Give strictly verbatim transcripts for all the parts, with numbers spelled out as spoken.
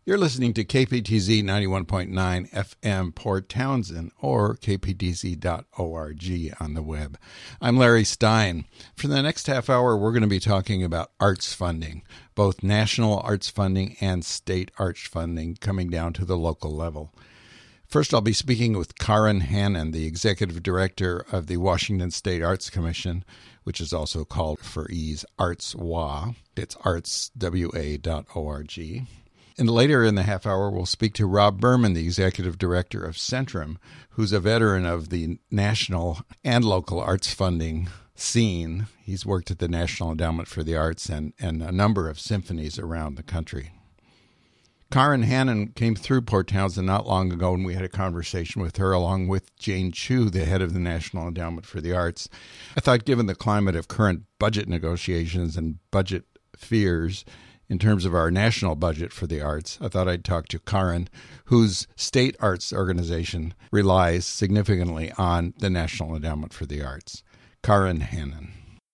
You're listening to K P T Z ninety-one point nine F M Port Townsend or k p t z dot org on the web. I'm Larry Stein. For the next half hour, we're going to be talking about arts funding, both national arts funding and state arts funding coming down to the local level. First, I'll be speaking with Karen Hannan, the Executive Director of the Washington State Arts Commission, which is also called, for ease, Arts W A. It's arts w a dot org. And later in the half hour, we'll speak to Rob Berman, the Executive Director of Centrum, who's a veteran of the national and local arts funding scene. He's worked at the National Endowment for the Arts and, and a number of symphonies around the country. Karen Hannan came through Port Townsend not long ago, and we had a conversation with her along with Jane Chu, the head of the National Endowment for the Arts. I thought, given the climate of current budget negotiations and budget fears in terms of our national budget for the arts, I thought I'd talk to Karen, whose state arts organization relies significantly on the National Endowment for the Arts. Karen Hannan.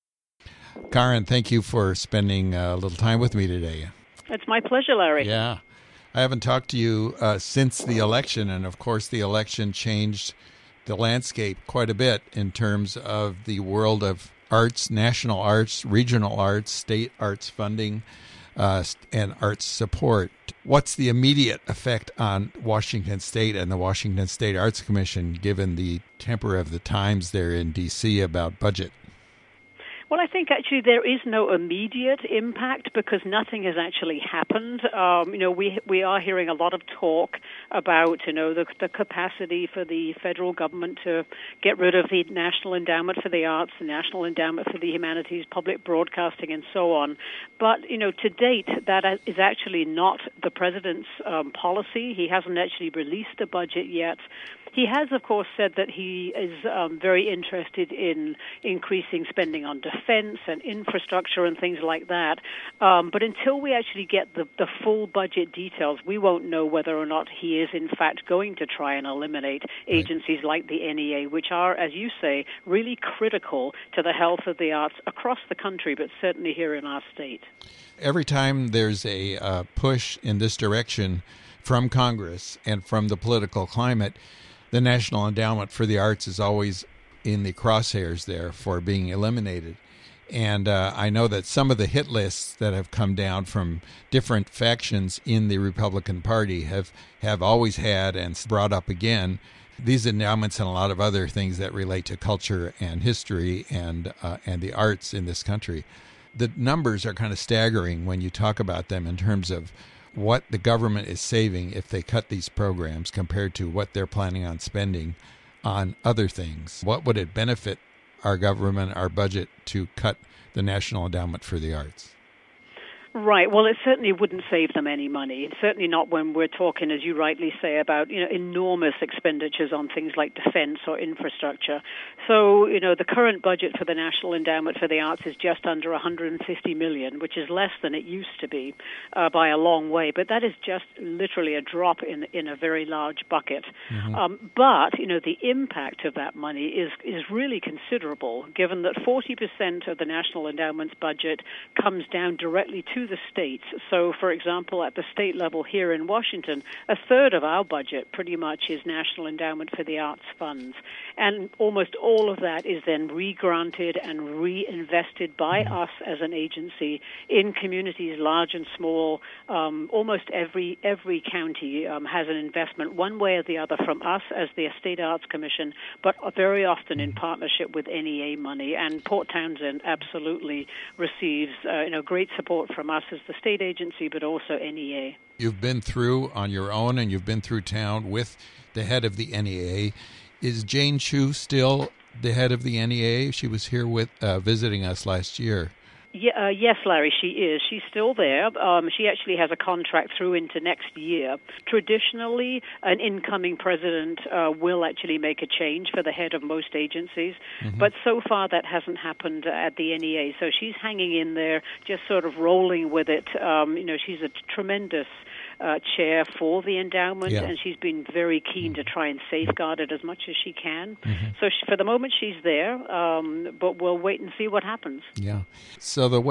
Karen, thank you for spending a little time with me today. It's my pleasure, Larry. Yeah. I haven't talked to you uh, since the election, and of course the election changed the landscape quite a bit in terms of the world of arts, national arts, regional arts, state arts funding, uh, and arts support. What's the immediate effect on Washington State and the Washington State Arts Commission, given the temper of the times there in D C about budget? Well, I think actually there is no immediate impact because nothing has actually happened. Um, you know, we we are hearing a lot of talk about, you know, the, the capacity for the federal government to get rid of the National Endowment for the Arts, the National Endowment for the Humanities, public broadcasting, and so on. But, you know, to date, that is actually not the president's um, policy. He hasn't actually released a budget yet. He has, of course, said that he is um, very interested in increasing spending on defense and infrastructure and things like that. Um, but until we actually get the, the full budget details, we won't know whether or not he is, in fact, going to try and eliminate agencies like the N E A, which are, as you say, really critical to the health of the arts across the country, but certainly here in our state. Every time there's a uh, push in this direction from Congress and from the political climate, the National Endowment for the Arts is always in the crosshairs there for being eliminated. And uh, I know that some of the hit lists that have come down from different factions in the Republican Party have, have always had and brought up again these endowments and a lot of other things that relate to culture and history and uh, and the arts in this country. The numbers are kind of staggering when you talk about them in terms of what the government is saving if they cut these programs compared to what they're planning on spending on other things. What would it benefit our government, our budget, to cut the National Endowment for the Arts? Right. Well, it certainly wouldn't save them any money. Certainly not when we're talking, as you rightly say, about, you know, enormous expenditures on things like defense or infrastructure. So, you know, the current budget for the National Endowment for the Arts is just under one hundred fifty million dollars, which is less than it used to be uh, by a long way. But that is just literally a drop in in a very large bucket. Mm-hmm. Um, but, you know, the impact of that money is, is really considerable, given that forty percent of the National Endowment's budget comes down directly to the states. So, for example, at the state level here in Washington, a third of our budget pretty much is National Endowment for the Arts funds. And almost all of that is then re-granted and reinvested by us as an agency in communities large and small. Um, almost every every county um, has an investment one way or the other from us as the State Arts Commission, but very often in partnership with N E A money. And Port Townsend absolutely receives uh, you know, great support from us as the state agency, but also N E A. You've been through on your own, and you've been through town with the head of the N E A. Is Jane Chu still the head of the N E A? She was here with uh, visiting us last year. Yeah, uh, yes, Larry, she is. She's still there. Um, she actually has a contract through into next year. Traditionally, an incoming president uh, will actually make a change for the head of most agencies, mm-hmm. but so far that hasn't happened at the N E A. So she's hanging in there, just sort of rolling with it. Um, you know, she's a tremendous Uh, chair for the endowment, yeah. and she's been very keen to try and safeguard it as much as she can. Mm-hmm. So she, for the moment, she's there, um, but we'll wait and see what happens. Yeah. So the way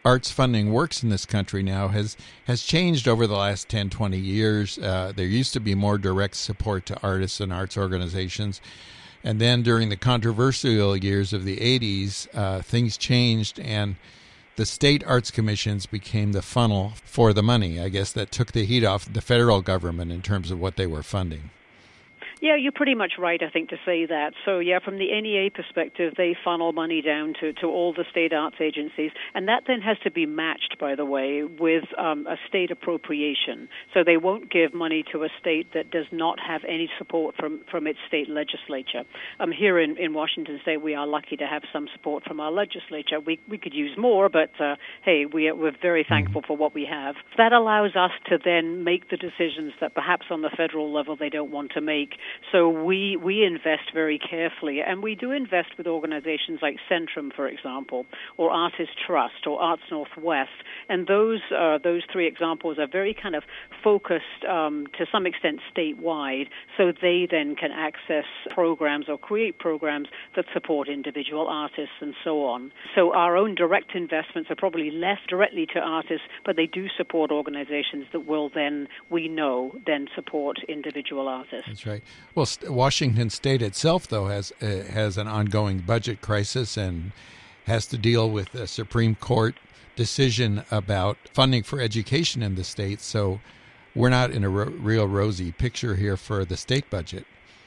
arts funding works in this country now has has changed over the last ten, twenty years. Uh, there used to be more direct support to artists and arts organizations. And then during the controversial years of the eighties, uh, things changed, and the state arts commissions became the funnel for the money. I guess that took the heat off the federal government in terms of what they were funding. Yeah, you're pretty much right, I think, to say that. So, yeah, from the N E A perspective, they funnel money down to, to all the state arts agencies, and that then has to be matched, by the way, with um, a state appropriation. So they won't give money to a state that does not have any support from, from its state legislature. Um, here in, in Washington State, we are lucky to have some support from our legislature. We we could use more, but, uh, hey, we are, we're very thankful for what we have. That allows us to then make the decisions that perhaps on the federal level they don't want to make. So we we invest very carefully, and we do invest with organizations like Centrum, for example, or Artist Trust, or Arts Northwest, and those uh, those three examples are very kind of focused um, to some extent statewide, so they then can access programs or create programs that support individual artists and so on. So our own direct investments are probably less directly to artists, but they do support organizations that will then, we know, then support individual artists. That's right. Well, Washington State itself, though, has uh, has an ongoing budget crisis and has to deal with a Supreme Court decision about funding for education in the state. So we're not in a ro- real rosy picture here for the state budget.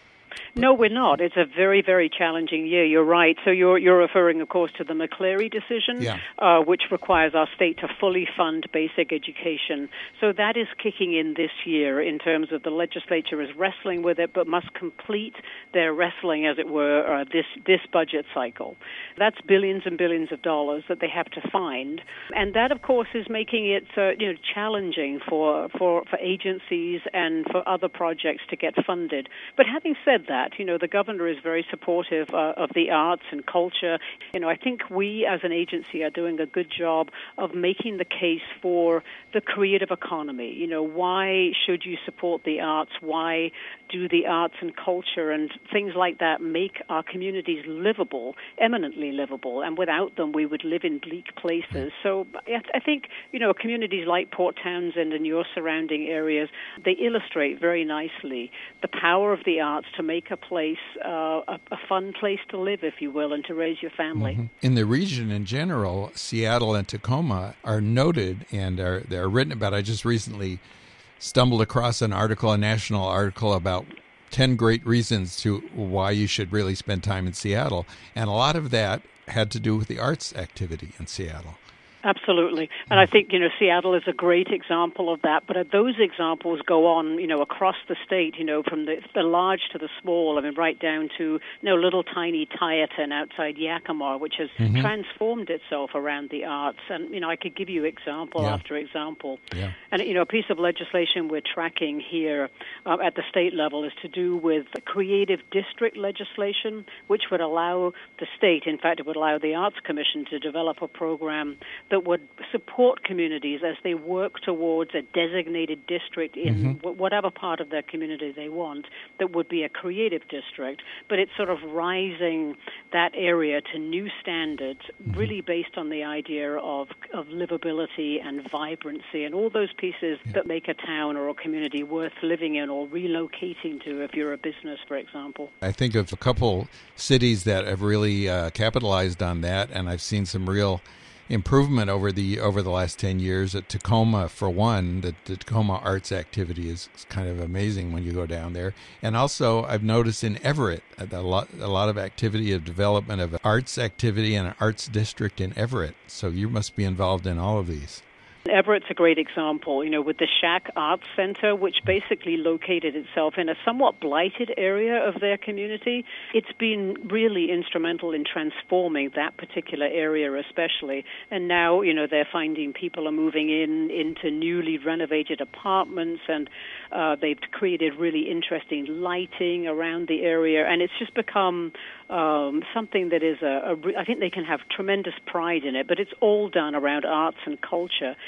No, we're not. It's a very, very challenging year. You're right. So you're you're referring, of course, to the McCleary decision, yeah. uh, which requires our state to fully fund basic education. So that is kicking in this year in terms of the legislature is wrestling with it, but must complete their wrestling, as it were, uh, this this budget cycle. That's billions and billions of dollars that they have to find, and that, of course, is making it uh, you know challenging for for for agencies and for other projects to get funded. But having said that, you know, the governor is very supportive uh, of the arts and culture. You know, I think we as an agency are doing a good job of making the case for the creative economy. You know, why should you support the arts? Why do the arts and culture and things like that make our communities livable, eminently livable? And without them, we would live in bleak places. So I think, you know, communities like Port Townsend and your surrounding areas, they illustrate very nicely the power of the arts to make a place, uh, a, a fun place to live, if you will, and to raise your family. Mm-hmm. In the region in general, Seattle and Tacoma are noted and are they're written about. I just recently stumbled across an article, a national article about ten great reasons to why you should really spend time in Seattle, and a lot of that had to do with the arts activity in Seattle. Absolutely. And I think, you know, Seattle is a great example of that. But those examples go on, you know, across the state, you know, from the, the large to the small. I mean, right down to, you know, little tiny Tyerton outside Yakima, which has mm-hmm. transformed itself around the arts. And, you know, I could give you example yeah. after example. Yeah. And, you know, a piece of legislation we're tracking here uh, at the state level is to do with creative district legislation, which would allow the state, in fact, it would allow the Arts Commission to develop a program that would support communities as they work towards a designated district in mm-hmm. w- whatever part of their community they want that would be a creative district. But it's sort of rising that area to new standards, mm-hmm. really based on the idea of, of livability and vibrancy and all those pieces yeah. that make a town or a community worth living in or relocating to if you're a business, for example. I think of a couple cities that have really uh, capitalized on that, and I've seen some real improvement over the over the last ten years. At Tacoma, for one, the, the Tacoma arts activity is kind of amazing when you go down there. And also, I've noticed in Everett a lot a lot of activity of development of arts activity and an arts district in Everett. So you must be involved in all of these. Everett's a great example, you know, with the Shack Arts Center, which basically located itself in a somewhat blighted area of their community. It's been really instrumental in transforming that particular area especially. And now, you know, they're finding people are moving in into newly renovated apartments, and uh, they've created really interesting lighting around the area. And it's just become um, something that is, a, a, I think they can have tremendous pride in it, but it's all done around arts and culture.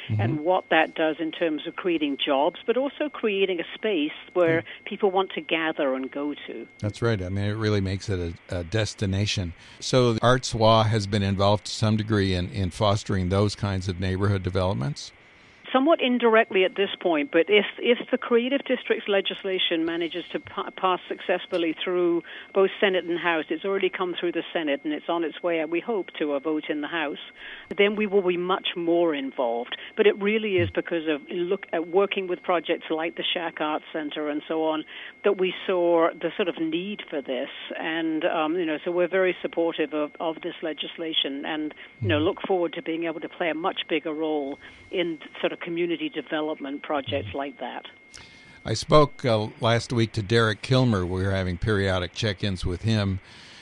mm-hmm. and what that does in terms of creating jobs, but also creating a space where mm. people want to gather and go to. That's right. I mean, it really makes it a, a destination. So ArtSWA has been involved to some degree in, in fostering those kinds of neighborhood developments? Somewhat indirectly at this point, but if if the Creative Districts legislation manages to pa- pass successfully through both Senate and House, it's already come through the Senate and it's on its way, we hope, to a vote in the House, then we will be much more involved. But it really is because of look at working with projects like the Shack Arts Center and so on that we saw the sort of need for this. And, um, you know, so we're very supportive of, of this legislation and, you know, look forward to being able to play a much bigger role in sort of community development projects like that. I spoke uh, last week to Derek Kilmer. We were having periodic check-ins with him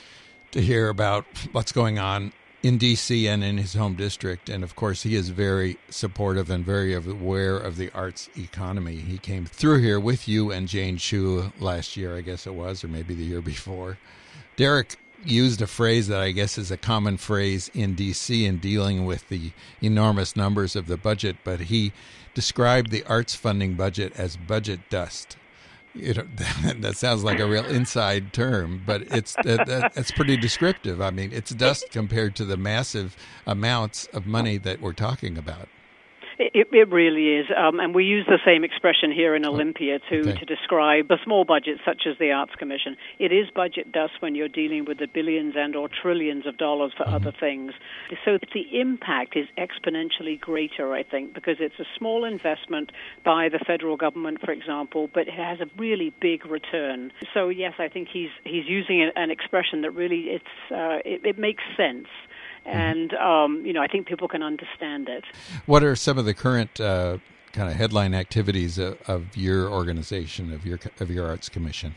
to hear about what's going on in D C and in his home district. And, of course, he is very supportive and very aware of the arts economy. He came through here with you and Jane Chu last year, I guess it was, or maybe the year before. Derek used a phrase that I guess is a common phrase in D C in dealing with the enormous numbers of the budget, but he described the arts funding budget as budget dust. You know, that sounds like a real inside term, but it's that, that's pretty descriptive. I mean, it's dust compared to the massive amounts of money that we're talking about. It, it really is, um, and we use the same expression here in Olympia to, okay. to describe a small budget such as the Arts Commission. It is budget dust when you're dealing with the billions and or trillions of dollars for mm-hmm. other things. So the impact is exponentially greater, I think, because it's a small investment by the federal government, for example, but it has a really big return. So yes, I think he's he's using an expression that really it's uh, it, it makes sense. And, um, you know, I think people can understand it. What are some of the current uh, kind of headline activities of, of your organization, of your of your Arts Commission?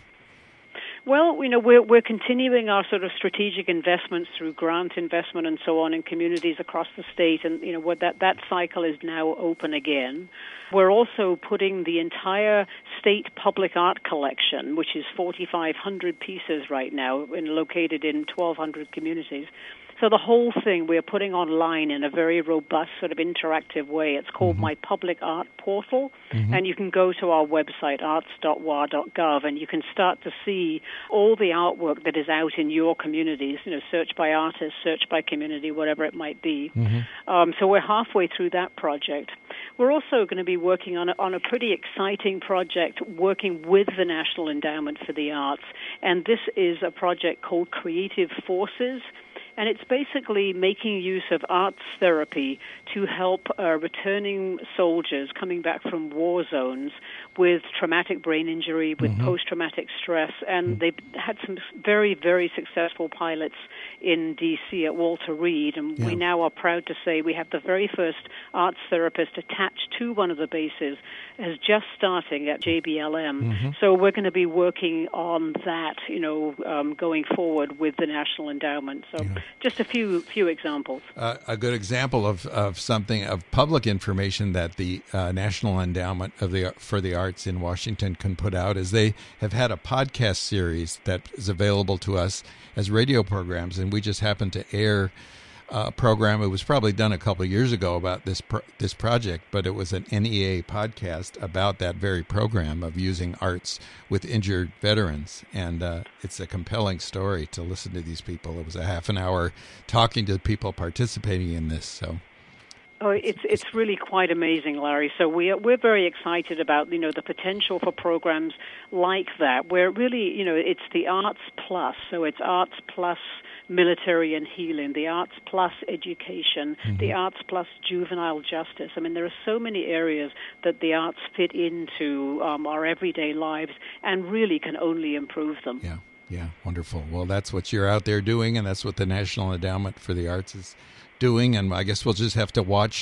Well, you know, we're we're continuing our sort of strategic investments through grant investment and so on in communities across the state, and you know, what that that cycle is now open again. We're also putting the entire state public art collection, which is forty-five hundred pieces right now, and located in twelve hundred communities. So the whole thing we're putting online in a very robust sort of interactive way. It's called mm-hmm. My Public Art Portal, mm-hmm. and you can go to our website, arts dot w a dot gov, and you can start to see all the artwork that is out in your communities, you know, search by artist, search by community, whatever it might be. Mm-hmm. Um, so we're halfway through that project. We're also going to be working on a, on a pretty exciting project working with the National Endowment for the Arts, and this is a project called Creative Forces. And it's basically making use of arts therapy to help uh, returning soldiers coming back from war zones with traumatic brain injury, with mm-hmm. post-traumatic stress. And mm-hmm. they've had some very, very successful pilots in D C at Walter Reed. And yeah. we now are proud to say we have the very first arts therapist attached to one of the bases as just starting at J B L M. Mm-hmm. So we're going to be working on that, you know, um, going forward with the National Endowment. So. Yeah. Just a few few examples. Uh, a good example of, of something of public information that the uh, National Endowment of the for the Arts in Washington can put out is they have had a podcast series that is available to us as radio programs, and we just happened to air a program. It was probably done a couple of years ago about this pro- this project, but it was an N E A podcast about that very program of using arts with injured veterans, and uh, it's a compelling story to listen to these people. It was a half an hour talking to people participating in this. So, oh, it's it's really quite amazing, Larry. So we are, we're very excited about you know the potential for programs like that, where really you know it's the arts plus. So it's arts plus military and healing, the arts plus education, mm-hmm. the arts plus juvenile justice. I mean, there are so many areas that the arts fit into um, our everyday lives and really can only improve them. Yeah, yeah, wonderful. Well, that's what you're out there doing, and that's what the National Endowment for the Arts is doing, and I guess we'll just have to watch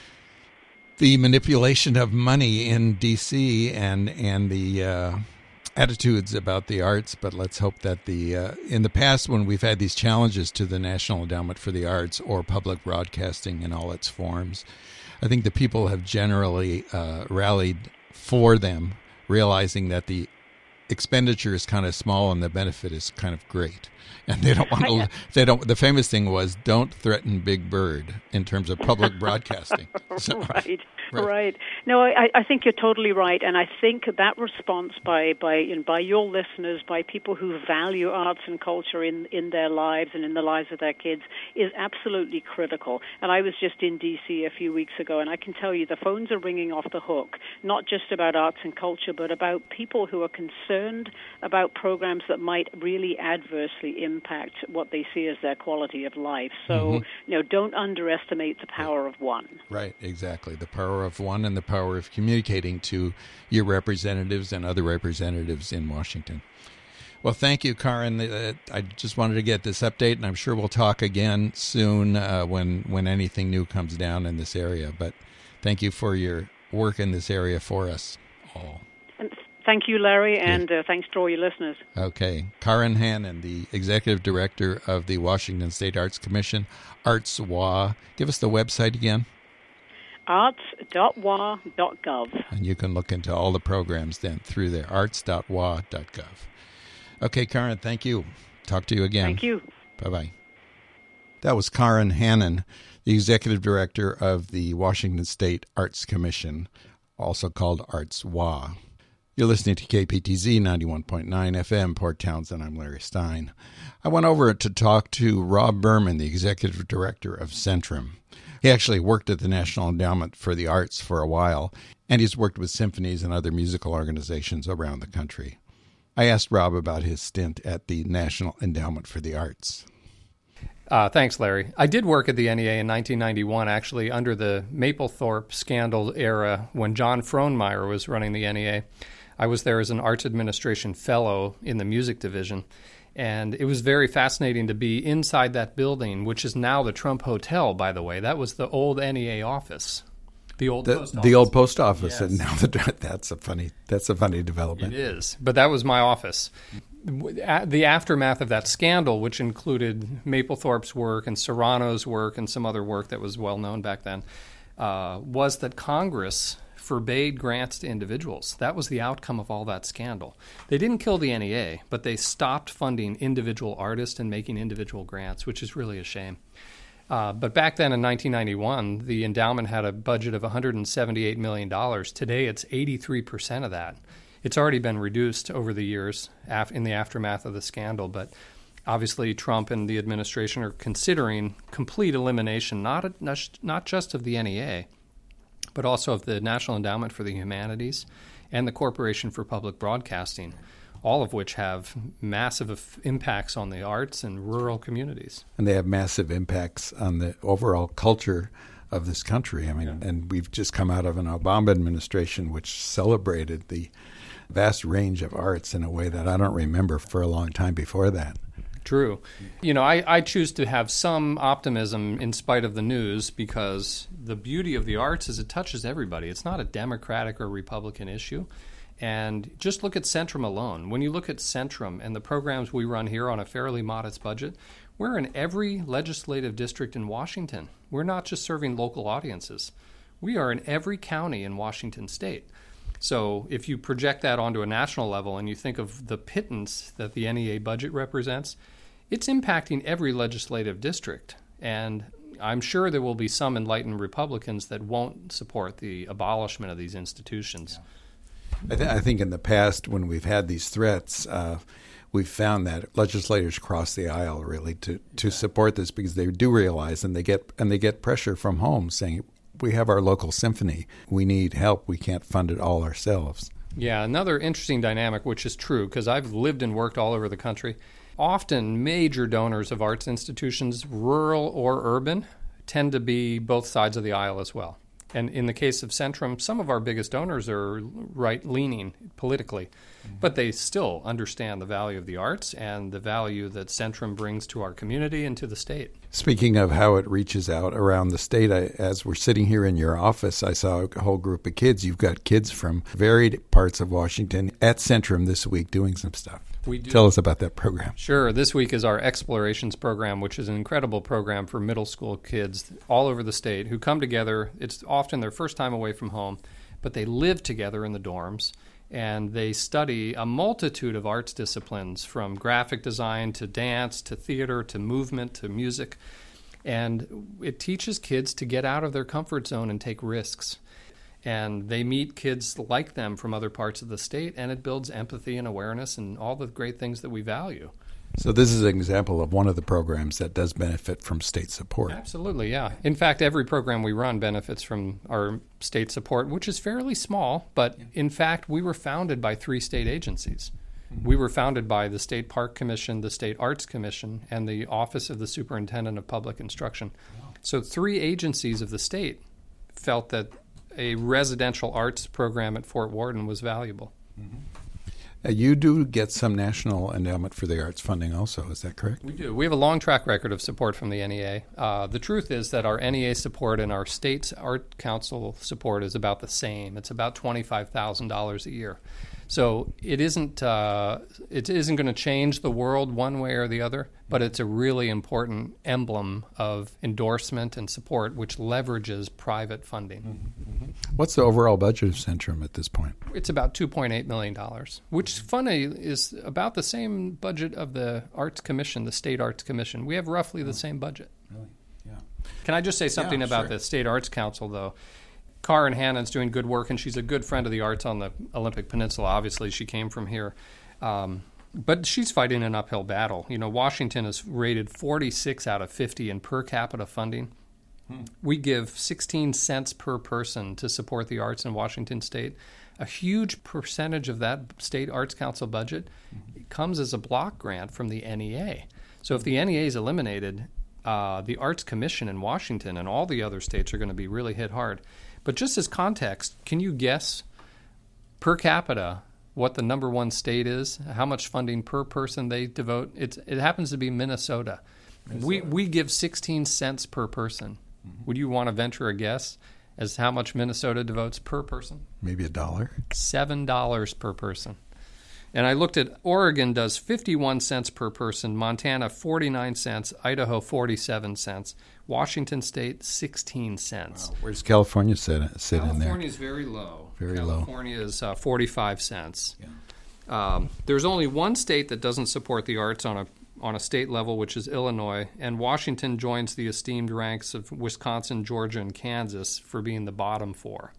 the manipulation of money in D C and, and the... Uh, attitudes about the arts, but let's hope that the uh, in the past when we've had these challenges to the National Endowment for the Arts or public broadcasting in all its forms, I think the people have generally uh, rallied for them, realizing that the expenditure is kind of small and the benefit is kind of great. and they don't want to. They don't. The famous thing was, "Don't threaten Big Bird" in terms of public broadcasting. So, right, right, right. No, I, I think you're totally right, and I think that response by by you know, by your listeners, by people who value arts and culture in in their lives and in the lives of their kids, is absolutely critical. And I was just in D C a few weeks ago, and I can tell you the phones are ringing off the hook, not just about arts and culture, but about people who are concerned about programs that might really adversely impact what they see as their quality of life. So, mm-hmm. you know, don't underestimate the power of one. Right, exactly. The power of one and the power of communicating to your representatives and other representatives in Washington. Well, thank you, Karin. Uh, I just wanted to get this update, and I'm sure we'll talk again soon uh, when when anything new comes down in this area. But thank you for your work in this area for us all. And thank you, Larry, and uh, thanks to all your listeners. Okay. Karin Hannan, the Executive Director of the Washington State Arts Commission, Arts W A. Give us the website again. arts dot w a dot gov. And you can look into all the programs then through there, arts dot w a dot gov. Okay, Karin, thank you. Talk to you again. Thank you. Bye-bye. That was Karin Hannan, the Executive Director of the Washington State Arts Commission, also called Arts W A. You're listening to K P T Z ninety-one point nine F M, Port Townsend. I'm Larry Stein. I went over to talk to Rob Berman, the Executive Director of Centrum. He actually worked at the National Endowment for the Arts for a while, and he's worked with symphonies and other musical organizations around the country. I asked Rob about his stint at the National Endowment for the Arts. Uh, thanks, Larry. I did work at the N E A in nineteen ninety-one, actually, under the Mapplethorpe scandal era when John Frohnmeyer was running the N E A. I was there as an Arts Administration Fellow in the music division, and it was very fascinating to be inside that building, which is now the Trump Hotel, by the way. That was the old N E A office. The old the, post office. The old post office, yes. And now the, that's a funny that's a funny development. It is, but that was my office. The aftermath of that scandal, which included Mapplethorpe's work and Serrano's work and some other work that was well known back then, uh, was that Congress forbade grants to individuals. That was the outcome of all that scandal. They didn't kill the N E A, but they stopped funding individual artists and making individual grants, which is really a shame. Uh, but back then in nineteen ninety-one, the endowment had a budget of one hundred seventy-eight million dollars. Today, it's eighty-three percent of that. It's already been reduced over the years af- in the aftermath of the scandal, but obviously Trump and the administration are considering complete elimination, not, not just of the N E A, but also of the National Endowment for the Humanities and the Corporation for Public Broadcasting, all of which have massive impacts on the arts and rural communities. And they have massive impacts on the overall culture of this country. I mean, yeah. And we've just come out of an Obama administration which celebrated the vast range of arts in a way that I don't remember for a long time before that. True. You know, I, I choose to have some optimism in spite of the news because the beauty of the arts is it touches everybody. It's not a Democratic or Republican issue. And just look at Centrum alone. When you look at Centrum and the programs we run here on a fairly modest budget, we're in every legislative district in Washington. We're not just serving local audiences. We are in every county in Washington state. So if you project that onto a national level and you think of the pittance that the N E A budget represents, it's impacting every legislative district. And I'm sure there will be some enlightened Republicans that won't support the abolishment of these institutions. Yeah. I, th- I think in the past when we've had these threats, uh, we've found that legislators cross the aisle really to, to support this because they do realize and they get and they get pressure from home saying, we have our local symphony. We need help. We can't fund it all ourselves. Yeah, another interesting dynamic, which is true, because I've lived and worked all over the country. Often major donors of arts institutions, rural or urban, tend to be both sides of the aisle as well. And in the case of Centrum, some of our biggest donors are right-leaning politically, mm-hmm. but they still understand the value of the arts and the value that Centrum brings to our community and to the state. Speaking of how it reaches out around the state, I, as we're sitting here in your office, I saw a whole group of kids. You've got kids from varied parts of Washington at Centrum this week doing some stuff. We do. Tell us about that program. Sure. This week is our Explorations program, which is an incredible program for middle school kids all over the state who come together. It's often their first time away from home, but they live together in the dorms. and they study a multitude of arts disciplines, from graphic design to dance to theater to movement to music. And it teaches kids to get out of their comfort zone and take risks. And they meet kids like them from other parts of the state, and it builds empathy and awareness and all the great things that we value. So this is an example of one of the programs that does benefit from state support. Absolutely, yeah. In fact, every program we run benefits from our state support, which is fairly small, but in fact, we were founded by three state agencies. We were founded by the State Park Commission, the State Arts Commission, and the Office of the Superintendent of Public Instruction. So three agencies of the state felt that a residential arts program at Fort Worden was valuable. Mm-hmm. Uh, you do get some National Endowment for the Arts funding also, is that correct? We do. We have a long track record of support from the N E A. Uh, the truth is that our N E A support and our state's Art Council support is about the same. It's about twenty-five thousand dollars a year. So it isn't uh, it isn't going to change the world one way or the other, but it's a really important emblem of endorsement and support, which leverages private funding. Mm-hmm. What's the overall budget of Centrum at this point? It's about two point eight million dollars, which, funny, is about the same budget of the Arts Commission, the State Arts Commission. We have roughly the same budget. Really? Yeah. Can I just say something Yeah, about sure. the State Arts Council, though? Karen Hannon's doing good work, and she's a good friend of the arts on the Olympic Peninsula. Obviously, she came from here. Um, but she's fighting an uphill battle. You know, Washington is rated forty-six out of fifty in per capita funding. Hmm. We give sixteen cents per person to support the arts in Washington State. A huge percentage of that State Arts Council budget mm-hmm. comes as a block grant from the N E A. So if the N E A is eliminated, uh, the Arts Commission in Washington and all the other states are going to be really hit hard. But just as context, can you guess per capita what the number one state is, how much funding per person they devote? It's, it happens to be Minnesota. Minnesota. We we give sixteen cents per person. Mm-hmm. Would you want to venture a guess as how much Minnesota devotes per person? Maybe a dollar? seven dollars per person. And I looked at Oregon does fifty-one cents per person, Montana forty-nine cents, Idaho forty-seven cents, Washington State sixteen cents. Wow. Where does California sit, sit in there? California is very low. Very California low. California is uh, forty-five cents. Yeah. Um, there's only one state that doesn't support the arts on a on a state level, which is Illinois, and Washington joins the esteemed ranks of Wisconsin, Georgia, and Kansas for being the bottom four.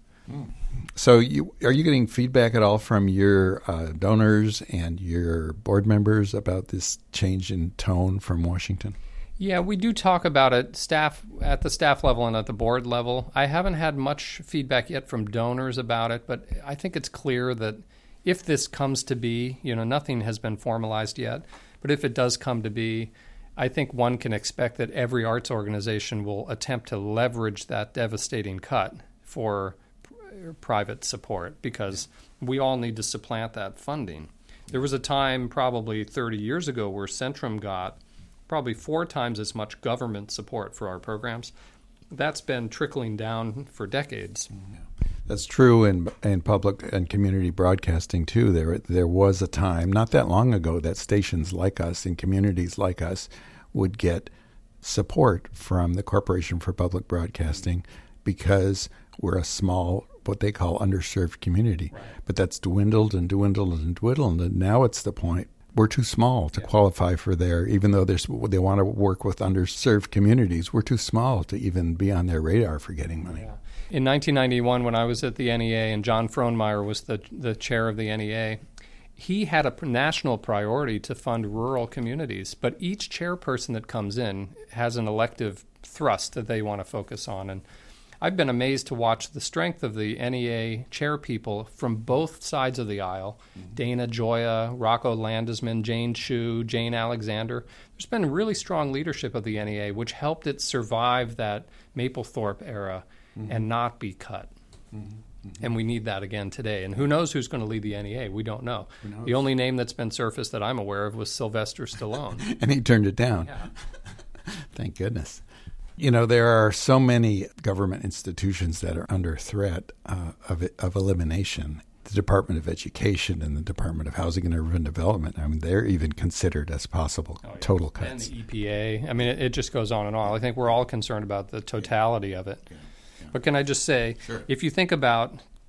So you, are you getting feedback at all from your uh, donors and your board members about this change in tone from Washington? Yeah, we do talk about it staff at the staff level and at the board level. I haven't had much feedback yet from donors about it, but I think it's clear that if this comes to be, you know, nothing has been formalized yet, but if it does come to be, I think one can expect that every arts organization will attempt to leverage that devastating cut for private support, because we all need to supplant that funding. There was a time probably thirty years ago where Centrum got probably four times as much government support for our programs. That's been trickling down for decades. That's true in in public and community broadcasting too. There there was a time not that long ago that stations like us in communities like us would get support from the Corporation for Public Broadcasting because we're a small, what they call underserved community. Right. But that's dwindled and dwindled and dwindled, and now it's the point we're too small to yeah. qualify for their, even though there's, they want to work with underserved communities, we're too small to even be on their radar for getting money. Yeah. In nineteen ninety-one, when I was at the N E A and John Frohnmeyer was the, the chair of the N E A, he had a national priority to fund rural communities, but each chairperson that comes in has an elective thrust that they want to focus on. And I've been amazed to watch the strength of the N E A chair people from both sides of the aisle. Mm-hmm. Dana Gioia, Rocco Landesman, Jane Chu, Jane Alexander. There's been really strong leadership of the N E A, which helped it survive that Mapplethorpe era mm-hmm. and not be cut. Mm-hmm. Mm-hmm. And we need that again today. And who knows who's going to lead the N E A? We don't know. The only name that's been surfaced that I'm aware of was Sylvester Stallone. And he turned it down. Yeah. Thank goodness. You know, there are so many government institutions that are under threat uh, of of elimination. The Department of Education and the Department of Housing and Urban Development, I mean, they're even considered as possible oh, yeah. total cuts. And the E P A. I mean, it, it just goes on and on. I think we're all concerned about the totality of it. Yeah. Yeah. But can I just say, sure. if you think about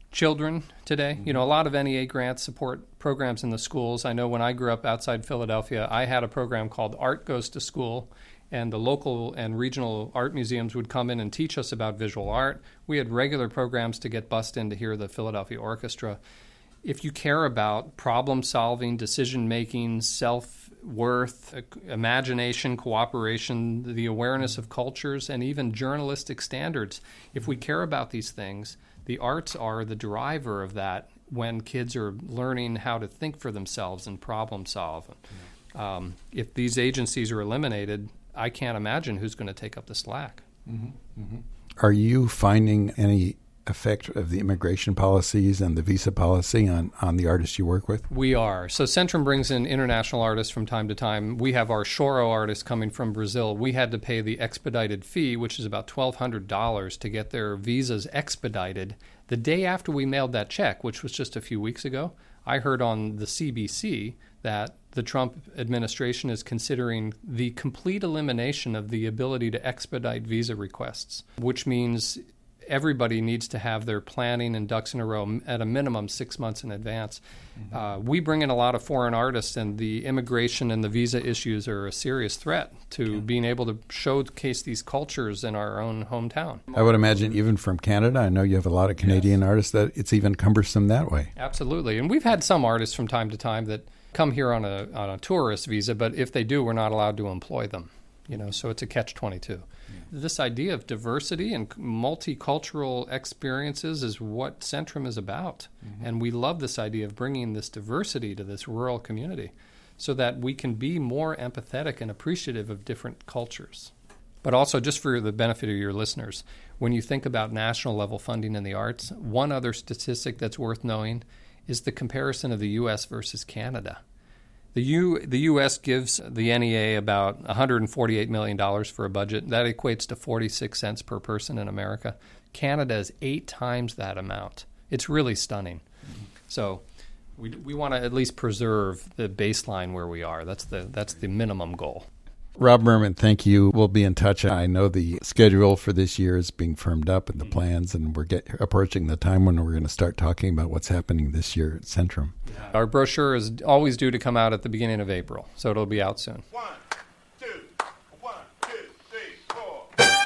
children today. You know, a lot of N E A grants support programs in the schools. I know when I grew up outside Philadelphia, I had a program called Art Goes to School, and the local and regional art museums would come in and teach us about visual art. We had regular programs to get bussed in to hear the Philadelphia Orchestra. If you care about problem-solving, decision-making, self-worth, imagination, cooperation, the awareness of cultures, and even journalistic standards, if we care about these things, the arts are the driver of that when kids are learning how to think for themselves and problem solve. Yeah. Um, if these agencies are eliminated, I can't imagine who's going to take up the slack. Mm-hmm. Mm-hmm. Are you finding any effect of the immigration policies and the visa policy on, on the artists you work with? We are. So Centrum brings in international artists from time to time. We have our Choro artists coming from Brazil. We had to pay the expedited fee, which is about twelve hundred dollars, to get their visas expedited. The day after we mailed that check, which was just a few weeks ago, I heard on the C B C that the Trump administration is considering the complete elimination of the ability to expedite visa requests, which means everybody needs to have their planning and ducks in a row at a minimum six months in advance. Mm-hmm. Uh, we bring in a lot of foreign artists, and the immigration and the visa issues are a serious threat to yeah. being able to showcase these cultures in our own hometown. I would imagine even from Canada, I know you have a lot of Canadian yes. artists, that it's even cumbersome that way. Absolutely. And we've had some artists from time to time that come here on a on a tourist visa, but if they do, we're not allowed to employ them. You know, so it's a catch twenty-two. Yeah. This idea of diversity and multicultural experiences is what Centrum is about. Mm-hmm. And we love this idea of bringing this diversity to this rural community so that we can be more empathetic and appreciative of different cultures. But also, just for the benefit of your listeners, when you think about national level funding in the arts, one other statistic that's worth knowing is the comparison of the U S versus Canada. The U, the U S gives the N E A about one hundred forty-eight million dollars for a budget. That equates to forty-six cents per person in America. Canada is eight times that amount. It's really stunning. Mm-hmm. So we we want to at least preserve the baseline where we are. That's the that's the minimum goal. Rob Berman, thank you. We'll be in touch. I know the schedule for this year is being firmed up and the plans, and we're get, approaching the time when we're going to start talking about what's happening this year at Centrum. Our brochure is always due to come out at the beginning of April, so it'll be out soon. One, two, one, two, three, four.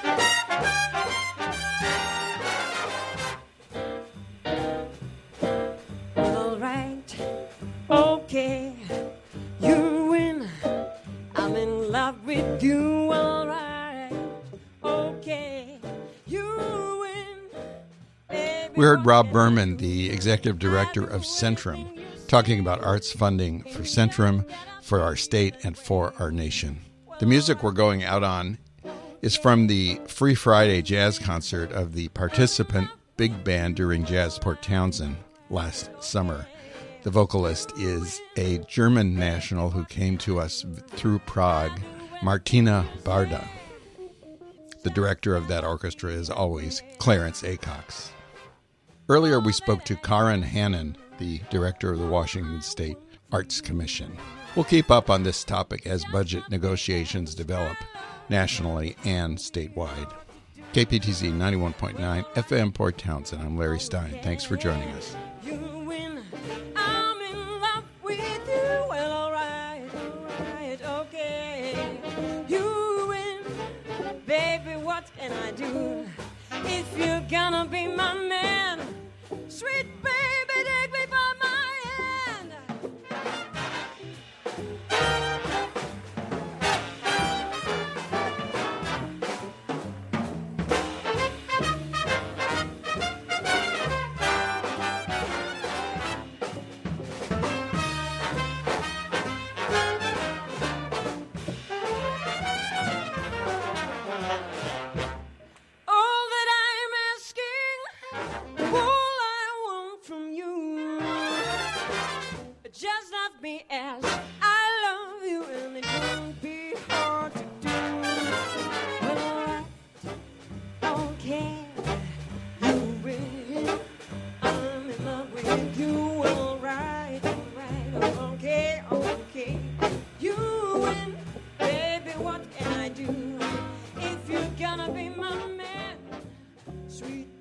All right, okay, you win. I'm in love with you, all right, okay, you win. Baby, we heard Rob Berman, the executive director of Centrum, talking about arts funding for Centrum, for our state, and for our nation. The music we're going out on is from the Free Friday jazz concert of the participant big band during Jazz Port Townsend last summer. The vocalist is a German national who came to us through Prague, Martina Barda. The director of that orchestra is always Clarence Acox. Earlier we spoke to Karen Hannon, the director of the Washington State Arts Commission. We'll keep up on this topic as budget negotiations develop nationally and statewide. K P T Z ninety-one point nine F M Port Townsend. I'm Larry Stein. Thanks for joining us. Can I do if you're gonna be my man? Sweet baby, take me by my hand. As I love you, and it won't be hard to do. Well, alright, okay, you win. I'm in love with you. Alright, alright, okay, okay, you win. Baby, what can I do if you're gonna be my man? Sweet